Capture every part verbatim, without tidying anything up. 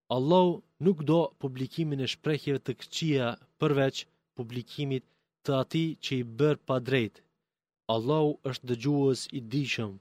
Allahu nuk do publikimin e shprehjeve të këqija përveç publikimit të atij që i bër pa drejt. Allahu është dëgjues i dijshëm.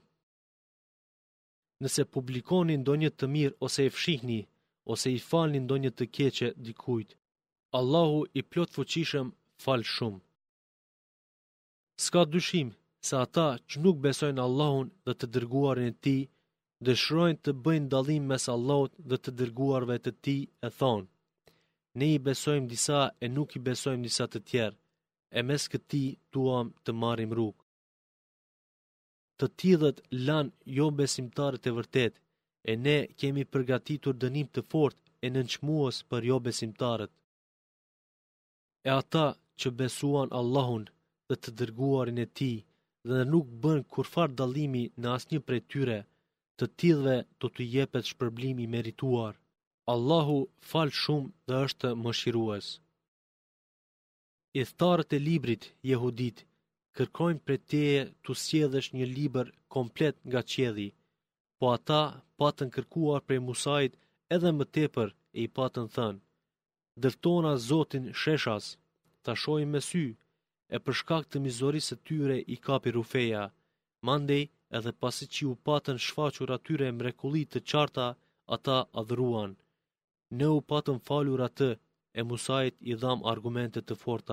Nëse publikoni ndonjë të mirë ose e fshihni, ose i falni ndonjë të keqe dikujt, Allahu i plot fuqishëm fal shumë. S'ka dyshim se ata që nuk besojnë Allahun dhe të dërguarin e tij, dëshirojnë të bëjnë dallim mes Allahut dhe të dërguarve të tij e thonë: ne i besojmë disa e nuk i besojmë disa të tjerë, e mes këtij duam të marrim rrugë. Të tillët lanë jo besimtarët e vërtet, e ne kemi përgatitur dënim të fortë e nënçmues për jo besimtarët. E ata që besuan Allahun dhe të dërguarin e tij dhe nuk bën kurfar dallimi në asnjë prej tyre, të tillëve do t'i jepet shpërblim i merituar. Allahu fal shumë dhe është mëshirues. Idhtarët e librit jehudit kërkojnë prej teje tu sjellësh një libër komplet nga qielli, po ata patën kërkuar prej Musait edhe më tepër e i patën thënë: dërtona Zotin sheshas, ta shohim me sy, e për shkak të mizorisë së tyre i kapi rufeja, mandej edhe pasi që u patën shfaqur atyre mrekulli të qarta, ata adhuruan. Ne u patëm falur atë, e Musait i dham argumente të forta.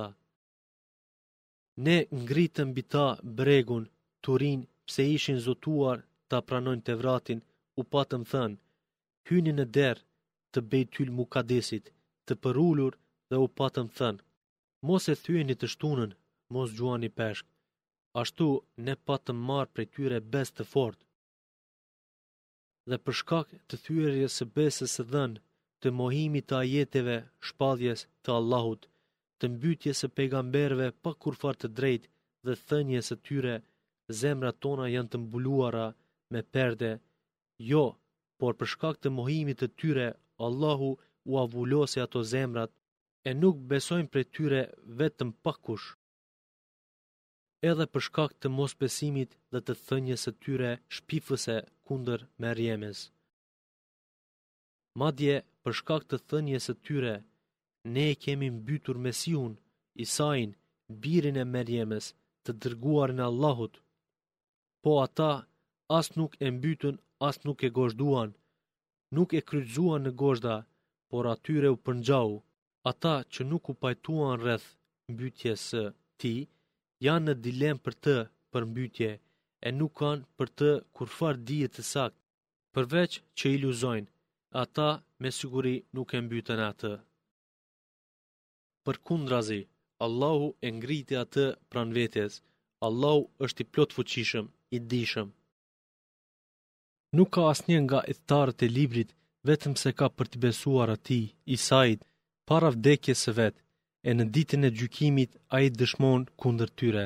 Ne ngritëm mbi ta bregun, Turin, pse ishin zotuar ta pranojnë Tevratin, u patëm thënë: hyni në derë të Beitul Mukadesit, të përulur, dhe u patëm thënë: mos e thyeni të shtunën, mos gjuani peshk. Ashtu ne patëm marrë prej tyre besë të fortë. Dhe për shkak të thyerjes së besës së dhënë, të mohimit të ajeteve, shpalljes të Allahut, të mbytjes së pejgamberëve pa kurfar të drejtë dhe thënies së tyre, zemrat tona janë të mbuluara me perde. Jo, por për shkak të mohimit të tyre, Allahu u avullosi ato zemrat, e nuk besojnë prej tyre vetëm pakush. Edhe për shkak të mosbesimit dhe të thënies së tyre shpifëse kundër Merjemes. Madje për shkak të thënies së tyre, ne e kemi mbytur Mesiun, Isain, birin e Merjemes, të dërguarin e Allahut. Po ata as nuk e mbytën, as nuk e gozhduan, nuk e kryqëzuan në gozhda, por atyre u përngjau. Ata që nuk u pajtuan rreth mbytjes së tij, janë në dilemë për të për mbytje, e nuk kanë për të kurfar dije të saktë, përveç që iluzojnë. Ata me siguri nuk e mbytën atë. Përkundrazi, Allahu e ngriti atë pranë vetes. Allahu është i plot fuqishëm, i dijshëm. Nuk ka asnjë nga idhtarët e librit vetëm se ka për të besuar atij, Isait, para vdekjes së vet, e në ditën e gjykimit ai dëshmon kundër tyre.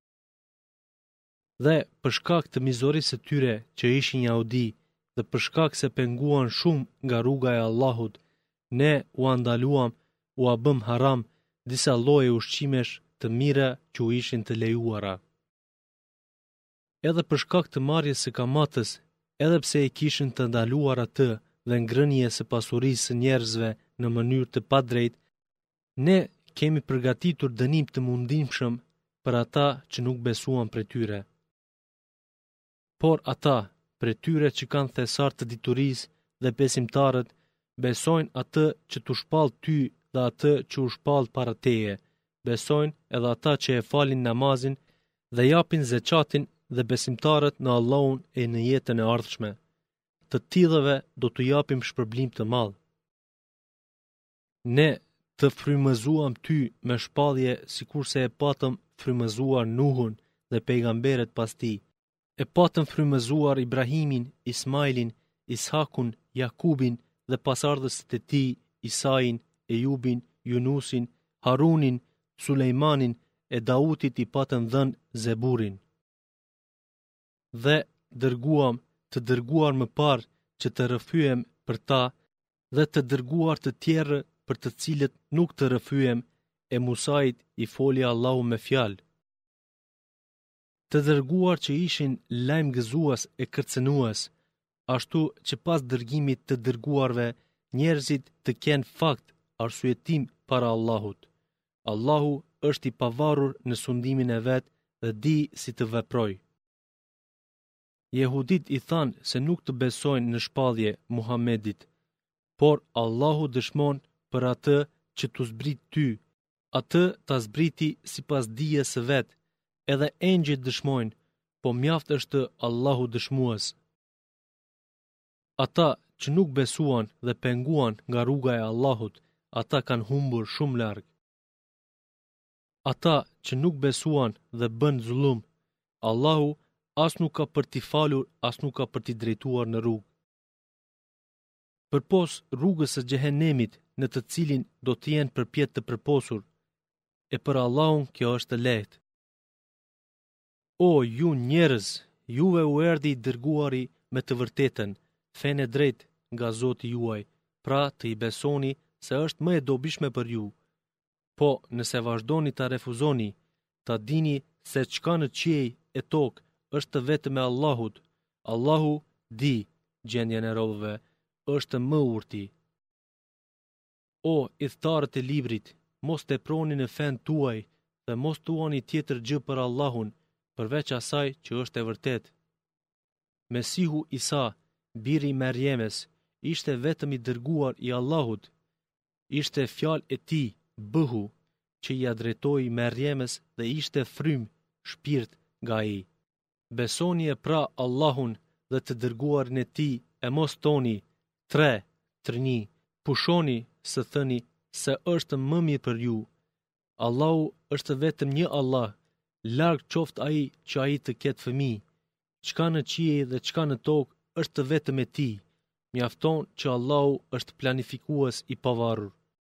Dhe për shkak të mizorisë së tyre që ishin jahudi, dhe për shkak se penguan shumë nga rruga e Allahut, ne u andaluam, u a bëm haram disa lloje ushqimesh të mira që u ishin të lejuara. Edhe për shkak të marrjes së kamatës, edhe pse e kishin të ndaluar atë dhe ngrënie së pasurisë së njerëzve në mënyrë të padrejtë, ne kemi përgatitur dënim të mundimshëm për ata që nuk besuan prej tyre. Por ata, prej tyre që kanë thesar të diturisë dhe besimtarët, besojnë atë që t'u shpall ty dhe atë që u shpall para teje, besojnë edhe ata që e falin namazin dhe japin zeqatin dhe besimtarët në Allahun e në jetën e ardhshme. Të tillëve do t'u japim shpërblim të madh. Ne të frymëzuam ty me shpallje sikurse e patëm frymëzuar Nuhun dhe pejgamberet pas tij. E patëm frymëzuar Ibrahimin, Ismailin, Ishakun, Jakubin dhe pasardhësit e tij, Isain, Ejubin, Yunusin, Harunin, Sulejmanin e Dautit i patëm dhënë Zeburin. Dhe dërguam të dërguar më parë që të rrëfyem për ta dhe të dërguar të tjerë për të cilët nuk të rrëfyem, e Musait i foli Allahu me fjalë. Të dërguar që ishin lajm gëzues e kërcënues, ashtu që pas dërgimit të dërguarve njerëzit të kenë fakt arsyetim para Allahut. Allahu është i pavarur në sundimin e vet dhe di si të veproj. Jehudit i thanë se nuk të besojnë në shpallje Muhamedit, por Allahu dëshmon për atë që t'u zbrit ty, atë ta zbriti sipas dijes së vet, edhe engjëjt dëshmojnë, po mjaft është Allahu dëshmues. Ata që nuk besuan dhe penguan nga rruga e Allahut, ata kanë humbur shumë larg. Ata që nuk besuan dhe bën zullum, Allahu as nuk ka për t'i falur, as nuk ka për t'i drejtuar në rrugë. Përpos rrugës së xhehenemit në të cilin do të jenë përpjet të përposur, e për Allahun kjo është lehtë. O ju njerëz, juve u erdhi i dërguari me të vërtetën, fenë e drejtë nga Zoti juaj, pra të i besoni se është më e dobishme për ju. Po, nëse vazhdoni ta refuzoni, ta dini se çka në qiej e tokë është të vetëm e Allahut. Allahu di gjendjen e robëve, është më urti. O, idhtarët e librit, mos teproni në fen tuaj dhe mos thuani tjetër gjë për Allahun, përveç asaj që është e vërtet. Mesihu Isa, biri i Merjemes, ishte vetëm i dërguar i Allahut. Ishte fjalë e tij, bëhu, që i drejtoi Merjemes dhe ishte frym, shpirt nga ai. Besoni e pra Allahun dhe të dërguarin e tij e mos toni, tre, trëni, pushoni së thëni se është më mirë për ju. Allahu është vetëm një Allah, larg qoftë ai që ai të ketë fëmijë. Çka në qiej dhe çka në tokë është vetëm e tij. Mjafton që Allahu është planifikues i pavarur.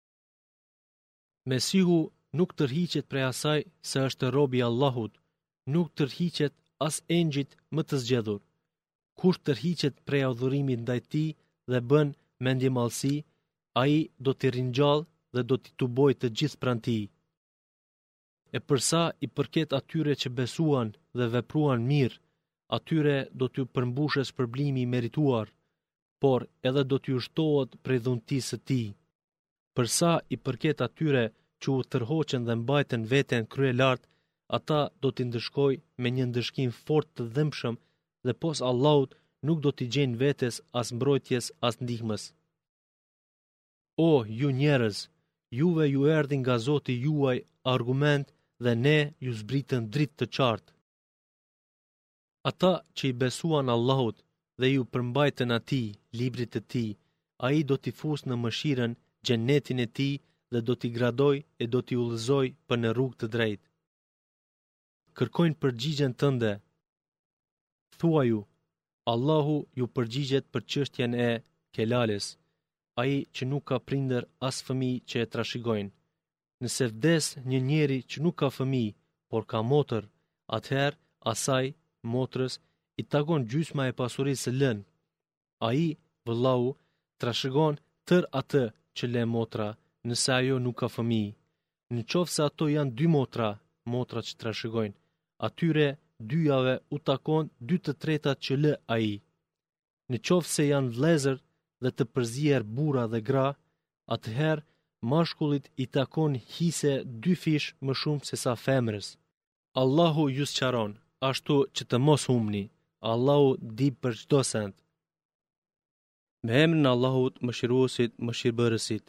Mesihu nuk tërhiqet prej asaj se është rob i Allahut, nuk tërhiqet as engjëjt më të zgjedhur. Kush tërhiqet prej adhurimit ndaj tij dhe bën mendjemallësi, ai do t'i ringjallë dhe do t'i tuboj të gjithë pranë tij. E përsa i përket atyre që besuan dhe vepruan mirë, atyre do t'ju përmbushes shpërblimi i merituar, por edhe do t'ju shtohet prej dhuntisë së tij. Përsa i përket atyre që u tërhoqën dhe mbajtën veten krye lart, ata do t'i ndëshkoj me një ndëshkim fort të dhëmshëm dhe pos Allahut nuk do t'i gjejnë vetes as mbrojtjes as ndihmës. O, ju njerëz, juve ju erdhi nga Zoti juaj argument dhe ne ju zbritën dritë të qartë. Ata që i besuan Allahut dhe ju përmbajtën atij, librit të tij, ai do t'i fusë në mëshirën, xhenetin e tij dhe do t'i gradoj e do t'i udhëzoj për në rrugë të drejtë. Kërkojnë përgjigjen tënde. Thuaj ju, Allahu ju përgjigjet për çështjen e kelales, ai që nuk ka prindër as fëmijë që e trashëgojnë. Nëse vdes një njeri që nuk ka fëmijë, por ka motër, atëherë asaj, motrës, i takon gjysma e pasurisë së lënë. Ai, vëllau, trashëgon tër atë që le motra, nëse ajo nuk ka fëmijë. Në qoftë se ato janë dy motra, motra që trashëgojnë, atyre dyjave u takon dy të tretat që lë ai. Në qoftë se janë vëllezër dhe të përzier burra dhe gra, atëherë mashkullit i takon hise dy fish më shumë se sa femrës. Allahu ju sqaron, ashtu që të mos humni. Allahu di për çdo send. Me emrin e Allahut, Mëshiruesit, Mëshirbërësit.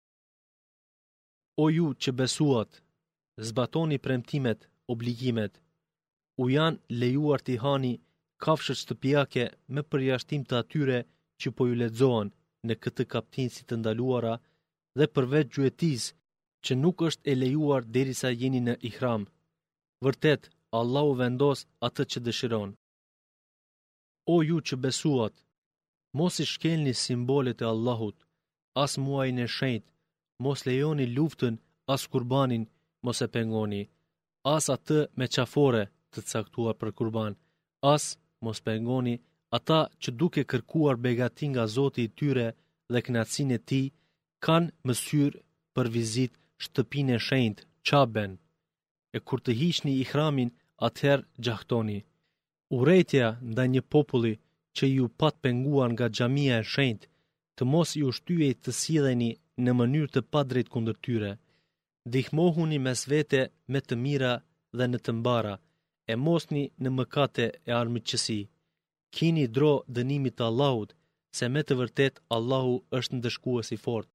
O ju që besuat, zbatoni premtimet, obligimet. U janë lejuar t'i hani kafshët shtëpiake me përjashtim të atyre që po ju lexohen në këtë kaptinësi të ndaluara dhe përveç gjuetis që nuk është e lejuar derisa jeni në ihram. Vërtet, Allahu vendos atë që dëshiron. O ju që besuat, mos i shkelni simbolet e Allahut, as muajin e shenjtë, mos lejoni luftën, as kurbanin, mos e pengoni, as atë me qafore të caktuar për kurban, as mos pengoni ata që duke kërkuar begati nga Zoti i tyre dhe kënaqësinë e tij, kanë mësyrë për vizit shtëpinë e shenjtë, Qaben. E kur të hiqni ihramin, atëherë gjahtoni. Urrejtja ndaj një populli që ju pat penguar nga xhamia e shenjtë të mos i ushtyej të silleni në mënyrë të padrejtë kundër tyre. Ndihmohuni mes vete me të mira dhe në të mbara, e mosni në mëkate e armiqësi. Kini dro dënimit të Allahut, se me të vërtet Allahu është ndëshkues i fortë.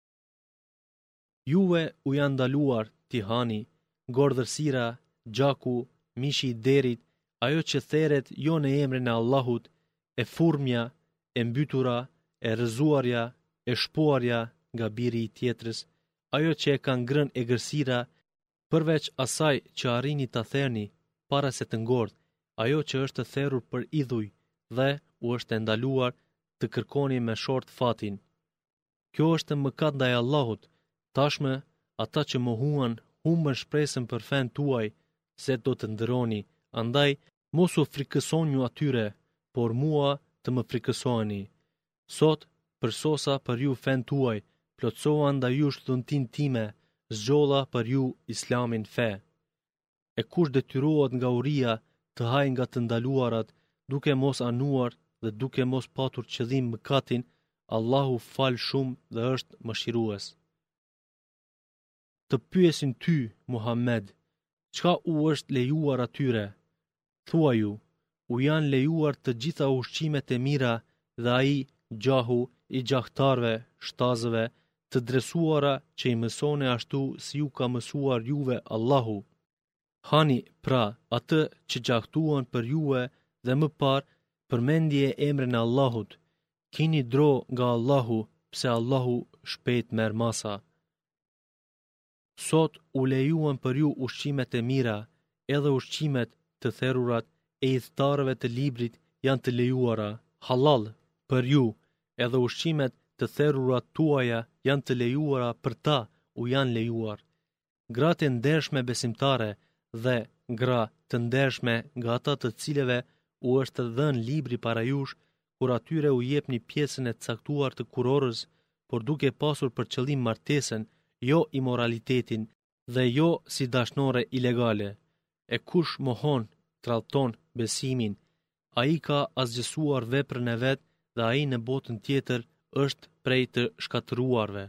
Juve u janë ndaluar t'i hani gordhërsira, gjaku, mishi i derit, ajo që theret jo në emrin e Allahut, e furmja, e mbytura, e rrëzuarja, e shpuarja nga biri i tjetrës, ajo që e kanë ngrënë e gërsira, përveç asaj që arrini ta therni para se të ngordh, ajo që është therrur për idhuj dhe u është ndaluar të kërkoni me short fatin. Kjo është mëkat ndaj Allahut. Tashmë ata që mohuan humbën shpresën për fen tuaj se do të ndëroni, andaj mos u frikësoni atyre, por mua të më frikësoni. Sot përsosa për ju fen tuaj, plotësova ndaj jush dhuntin time, zgjolla për ju Islamin fe. E kush detyrohet nga uria të haj nga të ndaluarat, duke mos anuar dhe duke mos patur qëllim mëkatin, Allahu fal shumë dhe është mëshirues. Të pyesin ty, Muhammed, çka u është lejuar atyre? Thua ju, u janë lejuar të gjitha ushqimet e mira dhe ai, gjahu i gjahtarve, shtazëve, të dresuara që i mësone ashtu si ju ka mësuar juve Allahu. Hani pra atë që gjahtuan për juve dhe më parë përmendje emrin e Allahut. Kini dro nga Allahu, pse Allahu shpejt merr masa. Sot u lejuan për ju ushqimet e mira, edhe ushqimet të therrurat e idhtarëve të librit janë të lejuara, halal për ju, edhe ushqimet të therrurat tuaja janë të lejuara për ta, u janë lejuar. Gratë e ndershme besimtare dhe gra të ndershme nga ata të cilëve u është dhënë libri para jush, kur atyre u jepni pjesën e caktuar të kurorës, por duke pasur për qëllim martesën, jo imoralitetin dhe jo si dashnore ilegale. E kush mohon, tradhton besimin, ai ka asgjësuar veprën e vet dhe ai në botën tjetër është prej të shkatëruarve.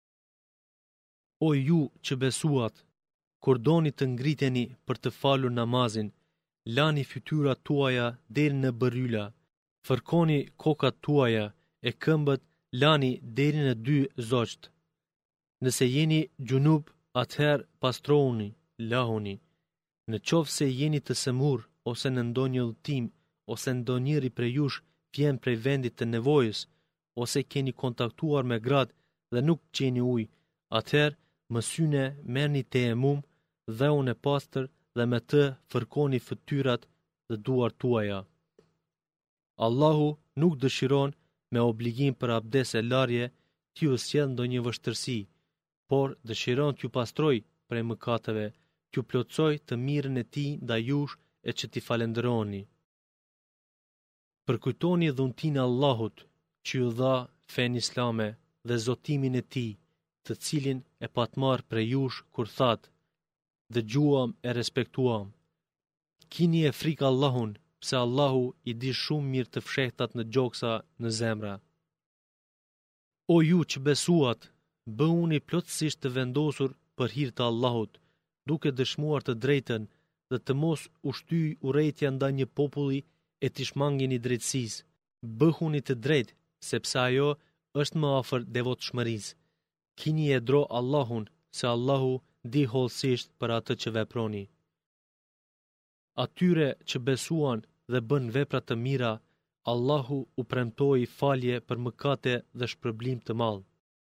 O ju që besuat, kur doni të ngriteni për të falur namazin, lani fytyrat tuaja deri në bërryla, fërkoni kokat tuaja e këmbët lani deri në dy zogjt. Nëse jeni gjunub, atëherë pastrohuni, lahuni. Në qoftë se jeni të semur ose në ndonjë udhtim, ose ndonjëri prej jush vjen prej vendit të nevojës, ose keni kontaktuar me gratë dhe nuk gjeni ujë, atëherë mësyne merrni tejemum dhe unë e pastër dhe me të fërkoni fytyrat dhe duart tuaja. Allahu nuk dëshiron me obligim për abdes e larje t'ju sjell ndonjë vështirësi, por dëshiron t'ju pastroj prej mëkateve, t'ju plotësoj të mirën e tij ndaj jush e që t'i falenderoni. Përkujtoni dhuntin e Allahut që ju dha fen islame dhe zotimin e tij, të cilin e patmarr prej jush kur thatë, dëgjuam e respektuam. Kini e frikë Allahun, pse Allahu i di shumë mirë të fshehtat në gjoksa në zemra. O ju që besuat, bëhuni plotësisht të vendosur për hir të Allahut, duke dëshmuar të drejtën dhe të mos ushtyj urrejtja ndaj një populli e t'i shmangini drejtësisë. Bëhuni të drejtë, sepse ajo është më afër devotshmërisë. Kini e dro Allahun, se Allahu di hollësisht për atë që veproni. Atyre që besuan dhe bën vepra të mira, Allahu u premtoi falje për mëkate dhe shpërblim të madh.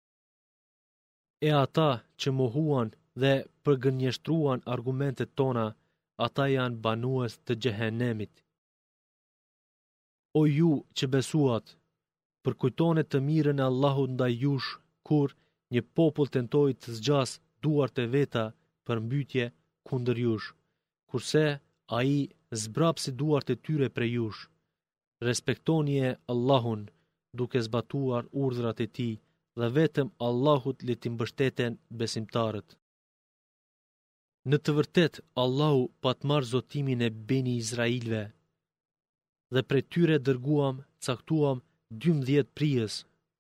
E ata që mohuan dhe përgënjeshtruan argumentet tona, ata janë banues të xhehenemit. O ju që besuat, përkujtoni të mirën e Allahut ndaj jush kur një popull tentoi të zgjas duart e veta për mbytje kundër jush, kurse ai zbrapsi duart e tyre prej jush. Respektoni e Allahun duke zbatuar urdhrat e tij dhe vetëm Allahut le t'i mbështeten besimtarët. Në të vërtet, Allahu patmar zotimin e Beni Izrailve dhe prej tyre dërguam, caktuam dymbëdhjetë prijës.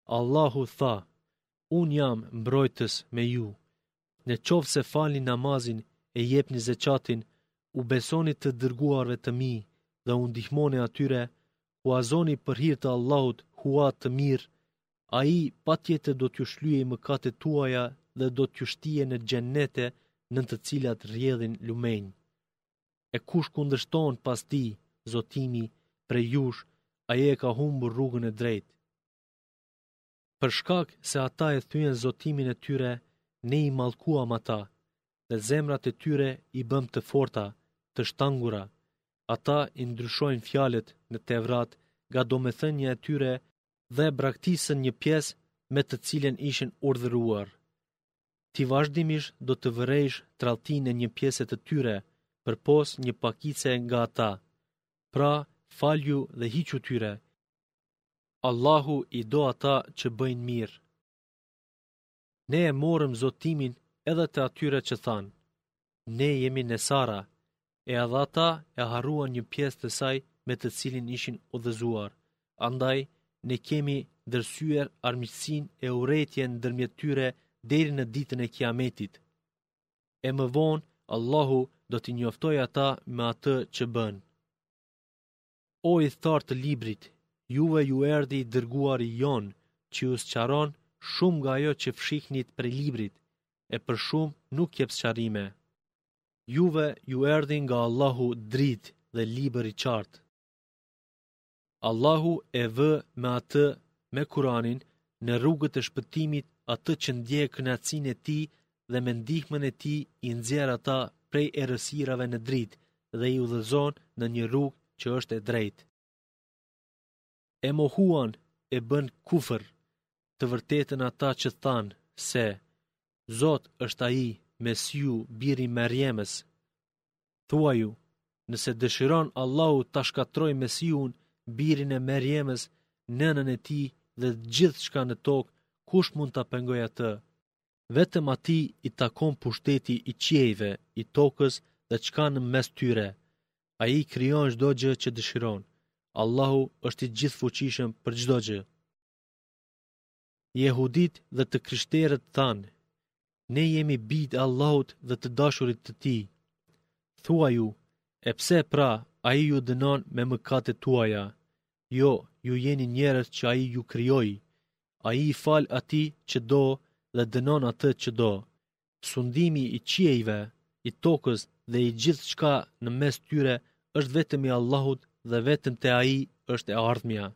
Allahu tha, unë jam mbrojtës me ju. Në qovë se falni namazin e jepni zeqatin, u besoni të dërguarve të mi dhe u ndihmoni atyre, huazoni për hir të Allahut hua të mirë, a i pa tjetër do t'ju shlyej mëkatet tuaja dhe do t'ju shtije në gjennete në të cilat rrjedhin lumenj. E kush kundërshton pas ti, Zotimi, prej jush, aje e ka humbur rrugën e drejtë. Për shkak se ata e thyen Zotimin e tyre, ne i mallkuam ata, dhe zemrat e tyre i bëm të forta, të shtangura. Ata i ndryshojnë fjalët në Tevrat nga domethënia e tyre dhe braktisën një pjesë me të cilën ishin urdhëruar. Ti vazhdimisht do të vërejsh tradhtinë e një pjese të tyre, përpos një pakice nga ata. Pra, falju dhe hiqu tyre. Allahu i do ata që bëjnë mirë. Ne e morëm Zotimin edhe të atyre që thanë, ne jemi Nesara, e edhe ata e harruan një pjesë të saj me të cilin ishin udhëzuar. Andaj, ne kemi dërsyer armiqsinë e urrëtitjen ndërmjet tyre deri në ditën e Kiametit. E më vonë, Allahu do t'i njoftojë ata me atë që bën. O i thartë të librit, juve ju erdhi i dërguari jon, që ju sqaron shumë nga ajo që fshihnit prej librit, e për shumë nuk jep sqarime. Juve ju erdhi nga Allahu dritë dhe libër i qartë. Allahu e vë me atë, me Kuranin, në rrugët e shpëtimit atë që ndjek kënaqësinë e tij dhe me ndihmën e tij i nxjerr ata prej errësirave në dritë dhe i udhëzon në një rrugë që është e drejtë. E mohuan e bën kufër të vërtetën ata që thanë se Zot është ai, Mesiu, biri Merjemës. Thuaju, nëse dëshiron Allahu ta shkatërrojë Mesiun, birin e Merjemës, nënën e tij dhe gjithë shka në tokë, kush mund ta pengojë atë? Vetëm atij i takon pushteti i qiejve, i tokës dhe çka në mes tyre. Ai krijon çdo gjë që dëshiron. Allahu është i gjithfuqishëm për çdo gjë. Jehudit dhe të krishterët thanë, ne jemi bijtë Allahut dhe të dashurit të tij. Thuaju, e pse pra ai ju dënon me mëkatet tuaja? Jo, ju jeni njerëz që ai ju krijoi. Ai i fal atij që do dhe dënon atë që do. Sundimi i qiejve, i tokës dhe i gjithë shka në mes tyre është vetëm i Allahut dhe vetëm te ai është e ardhmja.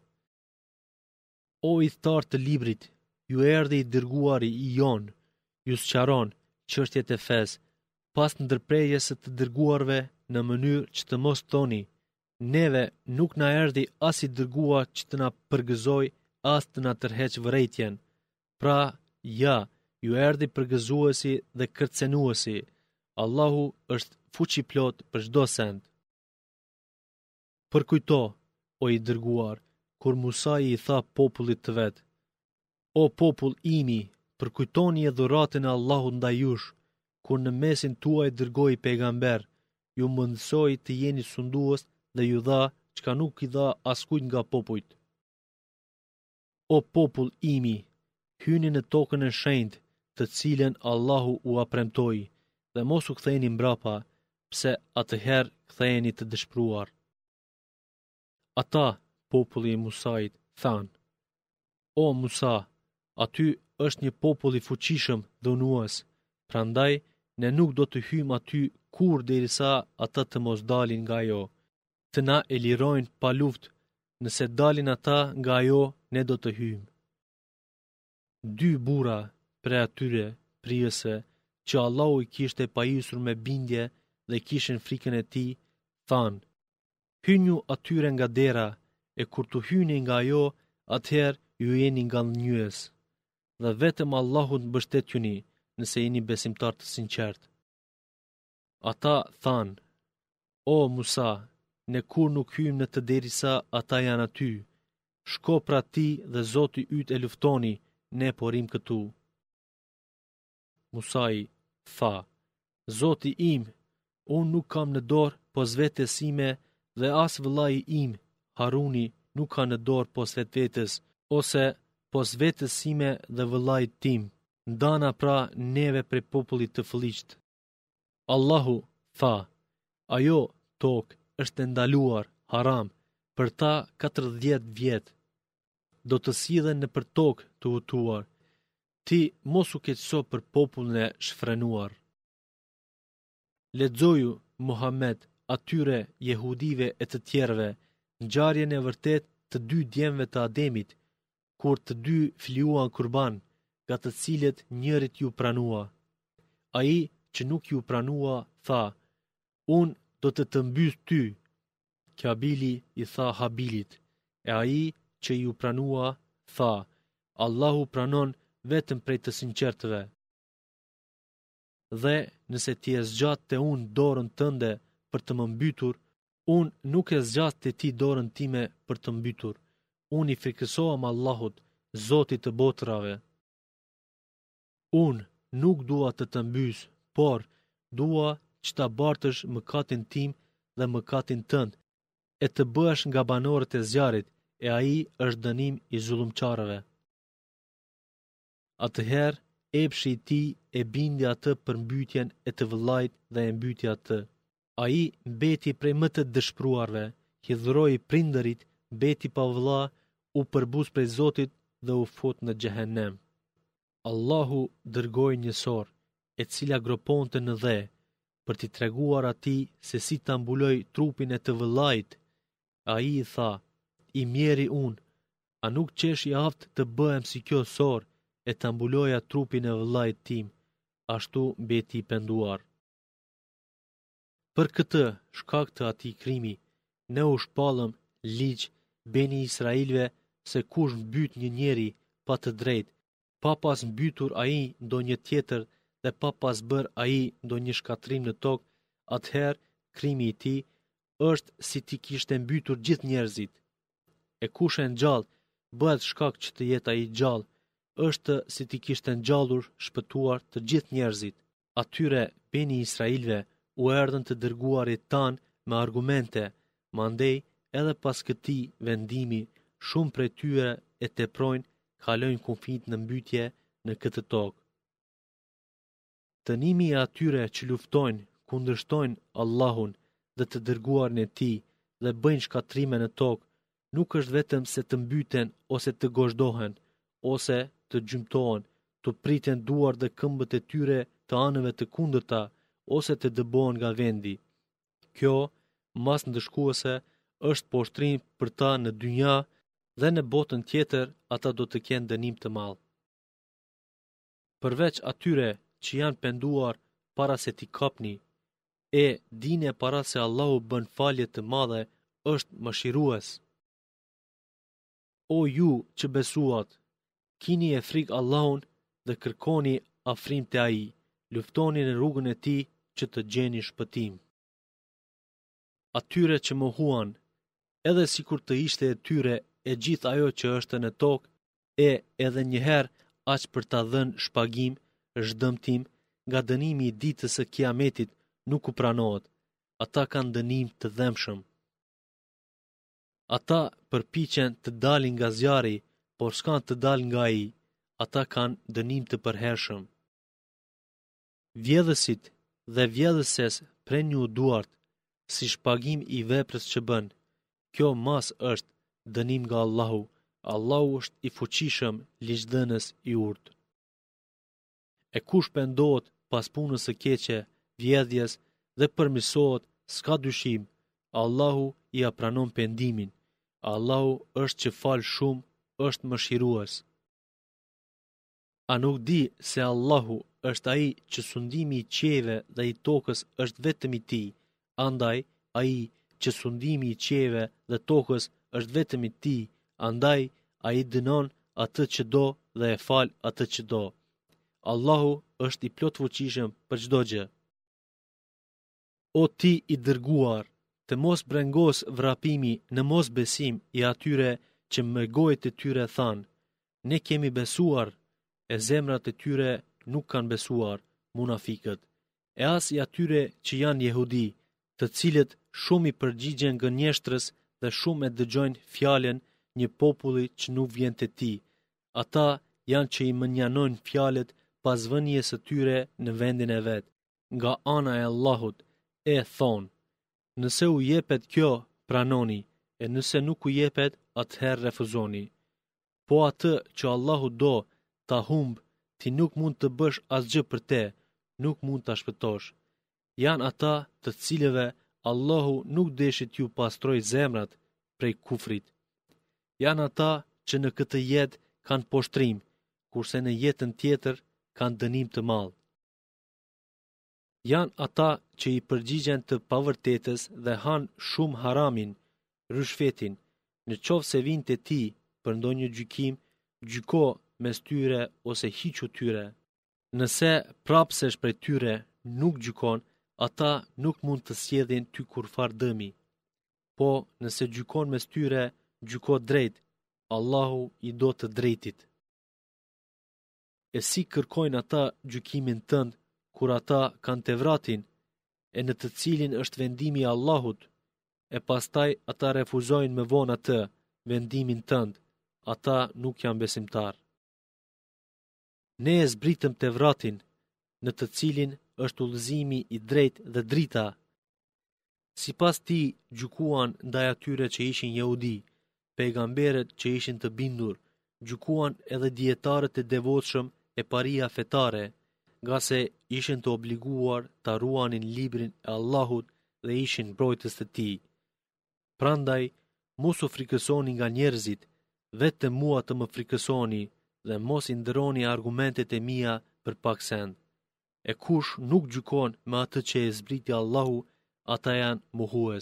O i thartë të librit, ju erdhi i dërguari i jon, ju sqaron çështjet e fesë, pas ndërprerjes së të dërguarve në mënyrë që të mos thoni, neve nuk na erdhi as i dërguar që të na përgëzoj, as të na tërheq vërejtjen. Pra, ja, ju erdhi përgëzuesi dhe kërcenuesi. Allahu është fuqiplot për çdo send. Përkujto, o i dërguar, kur Musa i tha popullit të vet, o popull imi, përkujtoni e dhuratën e Allahut ndaj jush, kur në mesin tuaj dërgoi pejgamber, ju mundsoi të jeni sundues dhe ju dha çka nuk i dha askujt nga popujt. O popull imi, hyni në tokën e shenjtë, të cilën Allahu u apremtoi, dhe mos u ktheheni mbrapa, pse atëherë ktheheni të dëshpëruar. Ata, populli i Musait, thanë, o Musa, aty është një popull i fuqishëm dhe unues, prandaj ne nuk do të hyjmë aty kur derisa ata të mos dalin nga ajo, të na e lirojnë pa luftë, nëse dalin ata nga ajo, ne do të hyjmë. Dy burra prej atyre prijësve që Allahu i kishte pajisur me bindje dhe kishin frikën e tij, thanë, hyjnu atyre nga dera, e kur të hyni nga ajo, atëherë ju jeni nga ngjyes. Dhe vetëm Allahut mbështetjuni, nëse jeni besimtar të sinqert. Ata thanë, o Musa, ne kur nuk hyjmë në të derisa ata janë aty. Shko pra ti dhe Zoti yt e luftoni, ne porim këtu. Musai tha, Zoti im, unë nuk kam në dorë pos vetes ime dhe as vëllai im, Haruni, nuk ka në dorë pos vetvetes, ose pos vetës sime dhe vëllait tim, ndana pra neve prej popullit të fëlliqt. Allahu tha, ajo tokë është ndaluar, haram, për ta katërdhjetë vjet. Do të sillen në për tokë të hutuar. Ti mos u keqso për popullin e shfrenuar. Lexoju, Muhammed, atyre jehudive e të tjerëve, ngjarjen e vërtet të dy djemve të Ademit, kur të dy fliuan kurban, nga të cilët njërit ju pranua. Ai që nuk ju pranua tha, unë do të të mbys ty. Kabili i tha Habilit, e ai që ju pranua tha, Allahu pranon vetëm prej të sinqertëve. Dhe nëse ti e zgjat të unë dorën tënde për të më mbytur, unë nuk e zgjat të ti dorën time për të mbytur. Unë i frikësoam Allahut, Zotit të botrave. Unë nuk dua të të mbys, por dua që ta bartësh mëkatin tim dhe mëkatin tënd, e të bësh nga banorët e zjarit, e ai është dënim i zullumçarëve. Atëherë, epshi i tij e bindi atë për mbytjen e të vëllait dhe e mbyti atë. Ai mbeti prej më të dëshpëruarve, hidhuroi prindërit, mbeti pa vëlla, u përbus prej Zotit dhe u fut në xhehenem. Allahu dërgoi një sorë, e cila groponte në dhe, për t'i treguar atij se si ta mbuloj trupin e të vëllait. Ai i tha, i mjeri unë, a nuk qesh i aft të bëhem si kjo sorë, e ta mbuloja trupin e vëllait tim, ashtu mbeti i penduar. Për këtë shkak të atij krimi, ne u shpallëm ligj beni Israilve se kush mbyt një njeri pa të drejtë, pa pas mbytur ai ndonjë tjetër dhe pa pas bër ai ndonjë shkatrim në tokë, atëherë krimi i tij është si ti kishte mbytur gjithë njerëzit. E kush e ngjall bëhet shkak që të jetë ai gjallë, është si ti kishte ngjallur shpëtuar të gjithë njerëzit. Atyre beni Israilve u erdhën të dërguarit tan me argumente, mandej edhe pas këtij vendimi, shumë prej tyre e teprojnë, kalojnë kufijt në mbytje në këtë tokë. Dënimi i atyre që luftojnë, kundërshtojnë Allahun dhe të dërguarin e tij dhe bëjnë shkatrime në tokë, nuk është vetëm se të mbyten ose të gozhdohen, ose të gjymtohen, të priten duar dhe këmbët e tyre të anëve të kundërta, ose të dëbohen nga vendi. Kjo, mas ndëshkuese, është poshtrim për ta në dynja dhe në botën tjetër ata do të kenë dënim të madh. Përveç atyre që janë penduar para se t'i kapni, e dine para se Allahu bën falje të madhe, është mëshirues. O ju që besuat, kini e frikë Allahun dhe kërkoni afrim te ai, luftoni në rrugën e tij që të gjeni shpëtim. Atyre që mohuan, edhe sikur të ishte e tyre e gjithë ajo që është në tokë, e edhe njëherë aq për ta dhënë shpagim, zhdëmtim, nga dënimi i ditës së Kiametit nuk u pranohet. Ata kanë dënim të dhëmshëm. Ata përpiqen të dalin nga zjarri, por s'kan të dalin nga ai. Ata kanë dënim të përhershëm. Vjedhësit dhe vjedhëses preni u duart, si shpagim i veprës që bën. Kjo mas është dënim nga Allahu. Allahu është i fuqishëm, ligjdhënës i urtë. E kush pendohet pas punës së keqe, vjedhjes dhe përmirësohet, s'ka dyshim, Allahu i pranon pendimin. Allahu është që fal shumë, është mëshirues. A nuk di se Allahu është ai që sundimi i qiejve dhe i tokës është vetëm i tij, andaj ai që sundimi i qiejve dhe tokës është vetëm i tij, andaj ai dënon atë që do dhe e fal atë që do. Allahu është i plot fuqishëm për çdo gjë. O ti i dërguar, të mos brengos vrapimi në mos besim i atyre që me gojët e tyre thanë, ne kemi besuar, e zemrat e tyre nuk kanë besuar, munafikët, e as i atyre që janë jehudi, të cilët shumë i përgjigjen gënjeshtrës dhe shumë e dëgjojnë fjalën një populli që nuk vjen te ti, Ata janë që i mënjanojnë fjalët pas vënies së tyre në vendin e vet, nga ana e Allahut, e thonë: nëse u jepet kjo, pranoni, e nëse nuk u jepet, atëherë refuzoni. Po atë që Allahu do ta humb, ti nuk mund të bësh asgjë për te, nuk mund ta shpëtosh. Janë ata të cilëve Allahu nuk deshi t'ju pastroj zemrat prej kufrit. Janë ata që në këtë jetë kanë poshtrim, kurse në jetën tjetër kanë dënim të madh. Janë ata që i përgjigjen të pavërtetës dhe hanë shumë haramin, rishfetin. Në qovë se vinë të ti për ndonjë gjykim, gjyko mes tyre ose hiqu tyre. Nëse prapsesh prej tyre nuk gjykon, ata nuk mund të sjellin ty kurfar dëmi. Po, nëse gjykon mes tyre, gjyko drejt, Allahu i do të drejtit. E si kërkojnë ata gjykimin tënd, kur ata kanë Tevratin, e në të cilin është vendimi i Allahut, e pastaj ata refuzojnë me vonë atë, vendimin tënd, ata nuk janë besimtar. Ne e zbritëm Tevratin, në të cilin është udhëzimi i drejtë dhe drita. Sipas ti gjykuan ndaj atyre që ishin jehudi, pejgamberët që ishin të bindur, gjykuan edhe dietarët e devotshëm e paria fetare, nga se ishin të obliguar ta ruanin librin e Allahut dhe ishin mbrojtës të tij. Prandaj, mos u frikësoni nga njerëzit, vetëm mua të më frikësoni dhe mos i ndëroni argumentet e mia për pak send. E kush nuk gjykon me atë që e zbriti Allahu, ata janë mohues.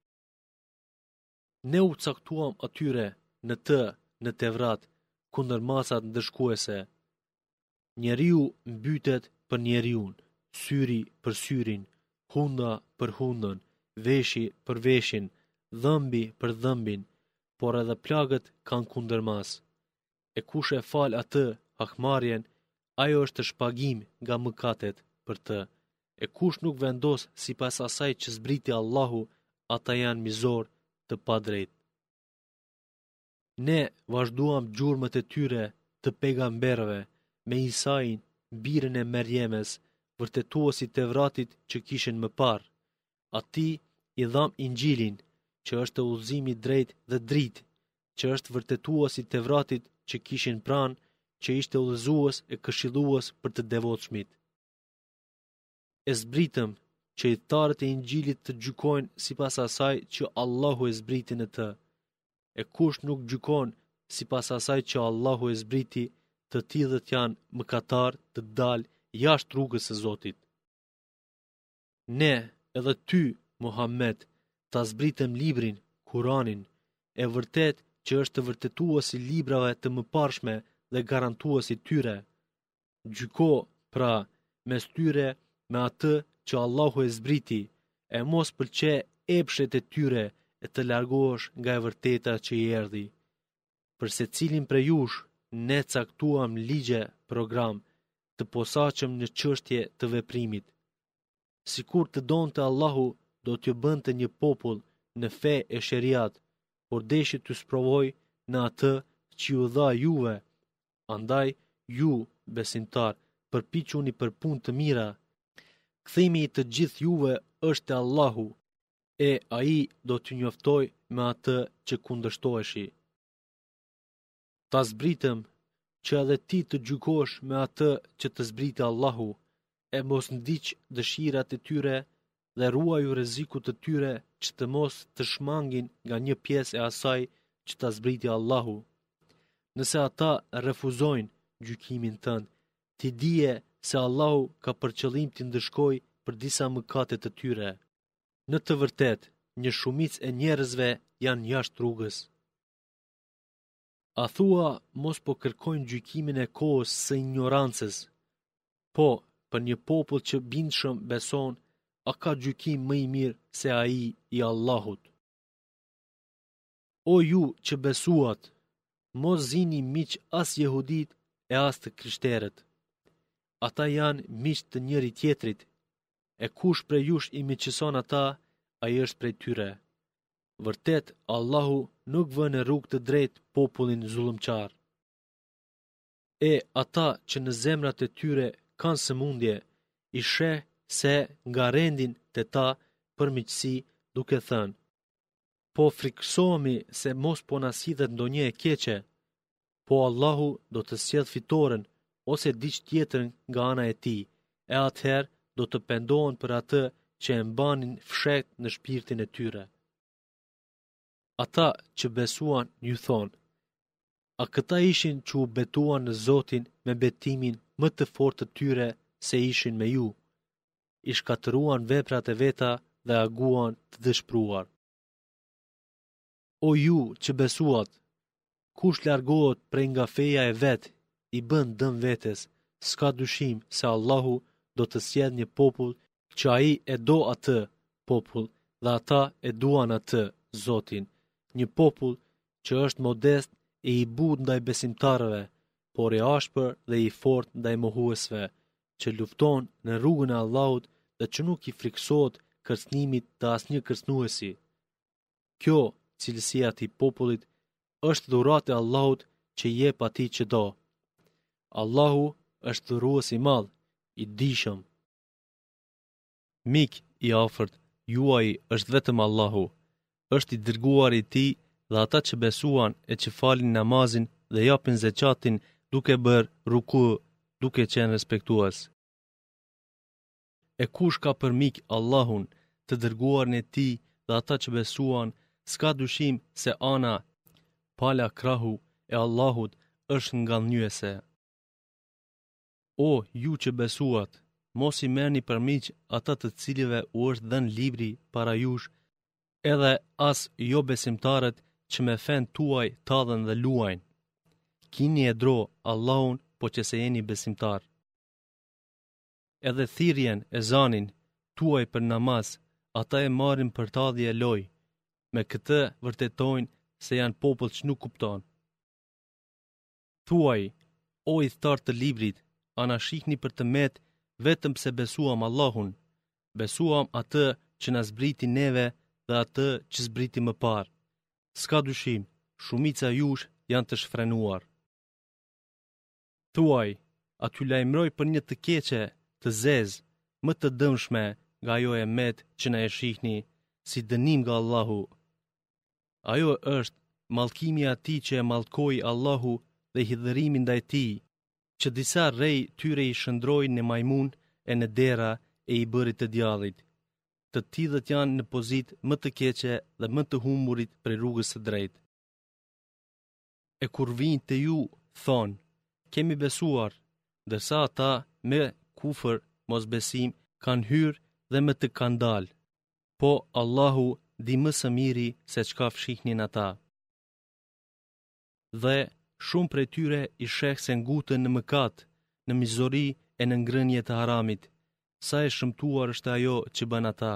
Ne u caktuam atyre në të, në Tevrat, kundër masat ndëshkuese. Njeriu mbytet për njeriun, syri për syrin, hunda për hundën, veshi për veshin, dhëmbi për dhëmbin, por edhe plagët kanë kundërmas. E kush e fal atë hakmarrjen, ajo është shpagim nga mëkatet për të. E kush nuk vendos sipas asaj që zbriti Allahu, ata janë mizor të padrejt. Ne vazhduam gjurmët e tyre të pejgamberëve me Isain, birën e Merjemes, vërtetuosit Tevratit që kishin më parë. Ati i dham Injilin, që është udhëzimi drejt dhe dritë, që është vërtetuosi Tevratit që kishin pranë, që ishte udhëzues e këshillues për të devotshmit. E zbritëm që i tarët e Injilit të gjykojnë sipas asaj që Allahu e zbriti në të. E kush nuk gjykon sipas asaj që Allahu e zbriti, të tillët janë mëkatar të dalë jashtë rrugës së Zotit. Ne, edhe ty, Muhammed, ta zbritëm librin, Kuranin, e vërtet që është vërtetuesi librave të mëparshme dhe garantuesi tyre. Gjyko, pra, mes tyre me atë që Allahu e zbriti, e mos pëlqe epshet e tyre e të largohesh nga e vërteta që i erdhi. Për secilin prej jush, ne caktuam ligje, program, të posaçëm në çështje të veprimit. Sikur të donte Allahu, do t'ju bënte një popull në fe e sheriat, por deshi t'ju sprovoj në atë që ju dha juve. Andaj, ju, besimtar, përpiquni për punë të mira. Kthimi i të gjithë juve është e Allahu, e ai do t'ju njoftoj me atë që kundërshtoheshi. Ta zbritëm që edhe ti të gjykosh me atë që të zbriti Allahu, e mos ndiq dëshirat e tyre dhe ruaju rrezikut të tyre që të mos të shmangin nga një pjesë e asaj që ta zbriti Allahu. Nëse ata refuzojnë gjykimin tënd, ti dije se Allahu ka për qëllim t'i ndëshkojë për disa mëkate të tyre. Në të vërtetë, një shumicë e njerëzve janë jashtë rrugës. A thua mos po kërkojnë gjykimin e kohës së ignorancës? Po, për një popull që bindshëm beson, a ka gjykim më i mirë se ai i Allahut? O ju që besuat, mos zini miq as jehudit e as të krishterët. Ata janë miq të njëri tjetrit, e kush prej jush i miqëson ata, ai është prej tyre. Vërtet, Allahu nuk vë në rrugë të drejtë popullin zullëmqar. E ata që në zemrat e tyre kanë sëmundje, i sheh se nga rendin të ta për miqësi, duke thënë: po friksohemi se mos po na sidhet ndonjë e keqe, po Allahu do të sjell fitoren ose diç tjetër nga ana e tij, e atëherë do të pendohen për atë që e mbanin fshet në shpirtin e tyre. Ata që besuan ju thonë: a këta ishin që u betuan në Zotin me betimin më të fortë të tyre se ishin me ju? I shkatëruan veprat e veta dhe aguan të dëshpruar. O ju që besuat, kush largohet prej nga feja e vet, i bën dëm vetes, s'ka dyshim se Allahu do të sjell një popull që ai e do atë popull dhe ata e duan atë, Zotin, një popull që është modest e i but ndaj besimtarëve, por i ashpër dhe i fort ndaj mohuesve, që lufton në rrugën e Allahut dhe që nuk i friksohet kërcënimit të asnjë kërcënuesi. Kjo, cilësia e atij popullit, është dhuratë e Allahut që i jep atij që do. Allahu është dhurues i madh, i dijshëm. Mik i afërt juaj është vetëm Allahu, është i dërguar i tij dhe ata që besuan e që falin namazin dhe japin zeqatin duke bërë ruku, duke qenë respektues. E kush ka për mik Allahun, të dërguarin e tij dhe ata që besuan, s'ka dyshim se ana pala krahu e Allahut është ngallënyese. O, ju që besuat, mos i merrni për miq ata të cilëve u është dhënë libri para jush, edhe as jo besimtarët që me fen tuaj tallën dhe luajnë. Kini e dro Allahun po që se jeni besimtar. Edhe thirrjen e zanin tuaj për namaz, ata e marrin për tallje loj, me këtë vërtetojnë se janë popull që nuk kupton. Thuaj, o i thtar të librit, ana shihni për të met vetëm pse besuam Allahun, besuam atë që na zbriti neve dhe atë që zbriti më parë. S'ka dyshim, shumica jush janë të shfrenuar. Thuaj, a t'ju lajmëroj për një të keqe, të zezë, më të dëmshme nga ajo e met që na e shihni, si dënim nga Allahu. Ajo është mallkimi i atij që e mallkoi Allahu dhe hidhërimi ndaj tij, që disa rej tyre i shndrojnë në majmun e në dera e i bërit të djallit. Të tillët janë në pozitë më të keqe dhe më të humburit prej rrugës së drejtë. E kur vinë te ju, thonë, kemi besuar, ndërsa ata me kufër, mosbesim, kanë hyrë dhe me të kanë dalë. Po Allahu di më së miri se çka fshihnin ata. Dhe shumë prej tyre i sheh se ngutën në mëkat, në mizori e në ngrënje të haramit. Sa e shëmtuar është ajo që bën ata.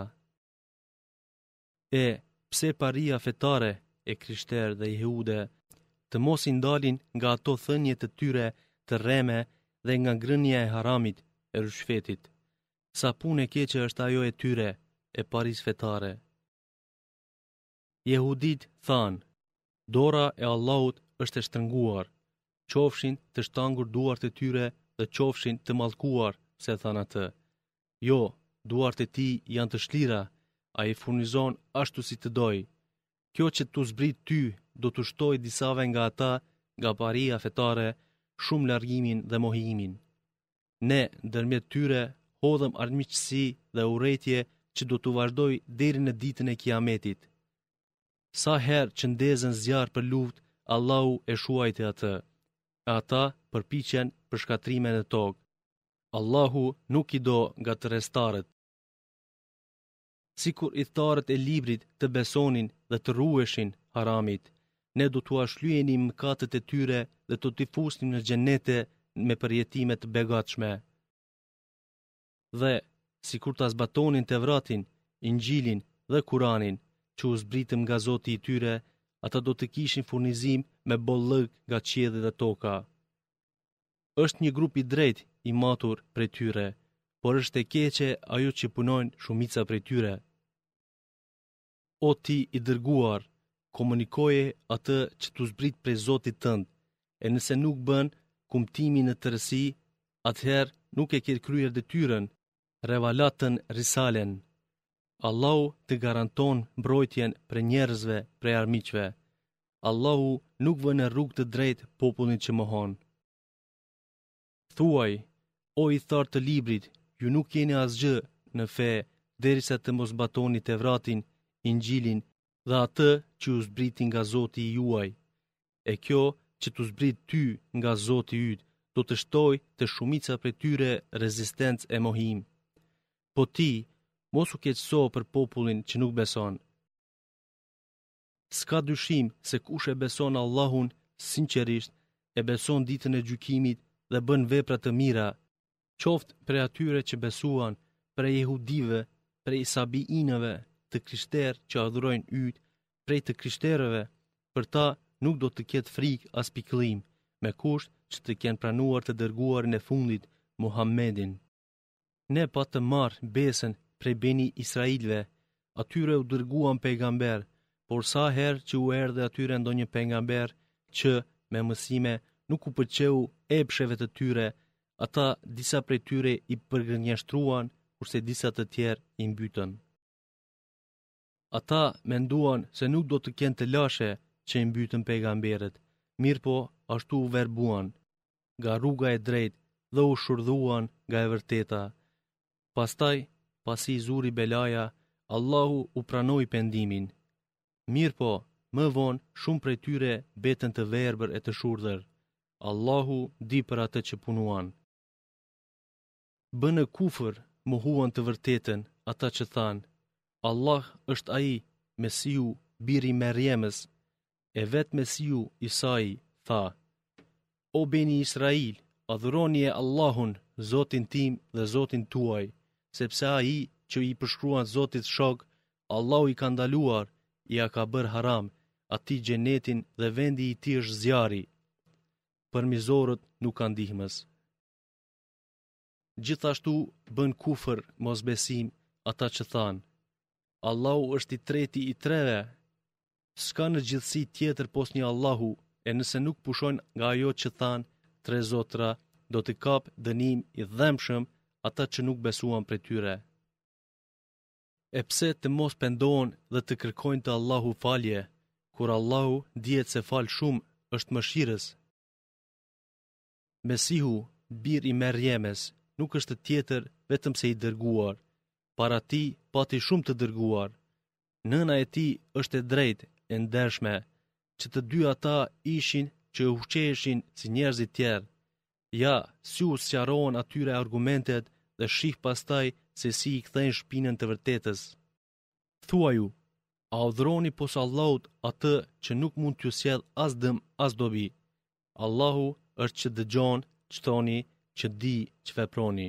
E pse paria fetare e krishterë dhe jehude të mos i ndalin nga ato thënie të tyre të rreme dhe nga ngrënia e haramit e rishfetit. Sa punë e keqe është ajo e tyre e paris fetare. Jehudit thanë, dora e Allahut është e shtrënguar, qofshin të shtangur duart e tyre dhe qofshin të mallkuar, se thanë atë. Jo, duart e tij janë të shlira, a i furnizon ashtu si të doj. Kjo që t'u zbrit ty do t'u shtoj disave nga ata, nga paria fetare, shumë largimin dhe mohimin. Ne, ndërmjet tyre, hodhëm armiqësi dhe urrëtie që do t'u vazhdoj deri në ditën e Kiametit. Sa herë që ndezën zjarr për luftë, Allahu e shuajti atë. Ata përpiqen për shkatrime në tokë. Allahu nuk i do nga të rrestarët. Sikur i thtarët e librit të besonin dhe të ruheshin haramit, ne do t'u ashlyeni mëkatet e tyre dhe do t'i fusnim në xhenete me përjetime të begatshme. Dhe sikur ta zbatonin Tevratin, Injilin dhe Kuranin, që u zbritëm nga Zoti i tyre, ata do të kishin furnizim me bollëg nga qielli dhe toka. Është një grup i drejtë i matur prej tyre, por është e keqe ajo që punojnë shumica prej tyre. O ti i dërguar, komunikoje atë që t'u zbrit prej Zotit tënd, e nëse nuk bën, kumtimin në tërësi, atëherë nuk e ke kryer detyrën, revalatën risalen. Allahu të garanton mbrojtjen për njerëzve prej armiqve. Allahu nuk vë në rrugë të drejtë popullin që mohon. Thuaj, o i thartë të librit, ju nuk jeni asgjë në fe, derisa të mos zbatoni Tevratin, Injilin dhe atë që u zbriti nga Zoti i juaj. E kjo që t'u zbrit ty nga Zoti yt, do të shtoj të shumica prej tyre rezistencë e mohim. Po ti, mos u keqso për popullin që nuk beson. S'ka dyshim se kush e beson Allahun sinqerisht, e beson ditën e gjykimit dhe bën vepra të mira, qoftë prej atyre që besuan, prej jehudive, prej sabiinëve, të krishterë që adhurojnë yt, prej të krishterëve, për ta nuk do të ketë frikë as pikëllim, me kusht që të kenë pranuar të dërguarin e fundit, Muhammedin. Ne pa të marrë besën prej beni Israilve, atyre u dërguan pejgamber, por sa herë që u erdhe atyre ndonjë pejgamber që me mësime nuk u pëlqeu epsheve të tyre, ata disa prej tyre i përgënjeshtruan, kurse disa të tjerë i mbytën. Ata menduan se nuk do të kenë të lashe që i mbytën pejgamberët, mirë po ashtu u verbuan nga rruga e drejtë dhe u shurdhuan nga e vërteta. Pastaj, pasi zuri belaja, Allahu u pranoi pendimin. Mirë po, më vonë shumë prej tyre betën të verbër e të shurdhër. Allahu di për atë që punuan. Bënë kufër, mohuan të vërtetën ata që thanë, Allah është ai, Mesiu, biri Merjemës, e vetë Mesiu Isai tha, o beni Israil, adhuroni e Allahun, Zotin tim dhe Zotin tuaj, sepse ai që i përshkruan Zotit shok, Allahu i ka ndaluar, i a ka bërë haram, ati gjenetin dhe vendi i ti është zjari. Për mizorët nuk kanë ndihmës. Gjithashtu bën kufër mosbesim ata që thanë, Allahu është i treti i treve, s'ka në gjithësi tjetër pos një Allahu, e nëse nuk pushojnë nga ajo që thanë, tre zotra, do të kap dënim i dhemshëm ata që nuk besuan prej tyre. E pse të mos pendohen dhe të kërkojnë të Allahu falje, kur Allahu dihet se fal shumë është mëshirës. Mesihu, bir i Merjemes, nuk është tjetër vetëm se i dërguar, para ti pati shumë të dërguar. Nëna e ti është e drejtë, e ndershme, që të dy ata ishin që u ushqeheshin si njerëzit tjerë. Ja, si u sqarohen atyre argumentet dhe shih pastaj se si i kthejnë shpinën të vërtetës. Thuaju, a udhëroni pos Allahut atë që nuk mund t'ju sjell as dëm as dobi. Allahu është që dëgjon, që thoni, që di, që veproni.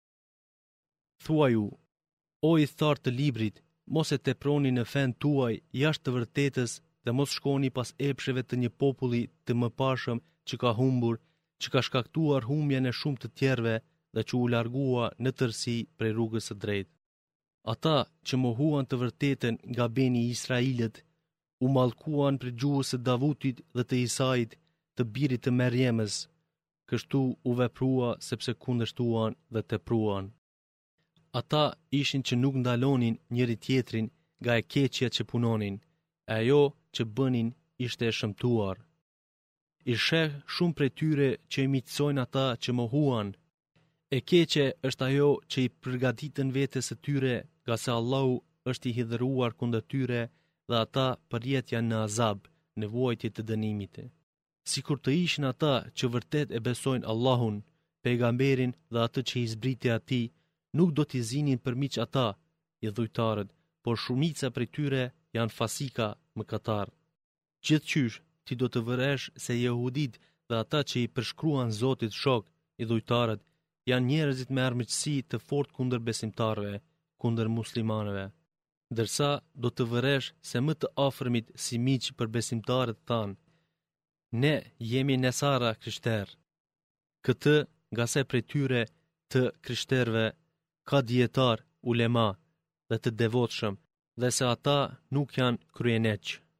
Thuaju, o i thartë të librit, mos e teproni në fen tuaj jashtë të vërtetës dhe mos shkoni pas epsheve të një populli të mëparshëm që ka humbur, që ka shkaktuar humbjen e shumë të tjerëve dhe që u largua në tërësi prej rrugës së drejtë. Ata që mohuan të vërtetën nga beni Israilit, u mallkuan për gjuhës së Davutit dhe të Isait, të birit të Merjemës, kështu u veprua sepse kundërshtuan dhe tepruan. Ata ishin që nuk ndalonin njëri tjetrin nga e keqja që punonin, e ajo që bënin ishte e shëmtuar. I sheh shumë prej tyre që i miqësojnë ata që mohuan. E keqe është ajo që i përgatitën vetes së tyre, nga se Allahu është i hidhëruar kundër tyre dhe ata përjet janë në azab, në vuajtje të dënimit. Sikur të ishin ata që vërtet e besojnë Allahun, pejgamberin dhe atë që i zbriti atij, nuk do t'i zinin për miq ata, i dhujtarët, por shumica prej tyre janë fasika mëkatar. Gjithqysh, ti do të vëresh se jehudit dhe ata që i përshkruan Zotit shok, i dhujtarët, janë njerëzit me armiqësi të fort kundër besimtarëve, kundër muslimanëve. Ndërsa do të vëresh se më të afërmit si miq për besimtarët thanë, ne jemi nesara krishter. Këtë nga se prej tyre të krishterve ka dietar, ulema dhe të devotshëm, dhe se ata nuk janë kryeneq.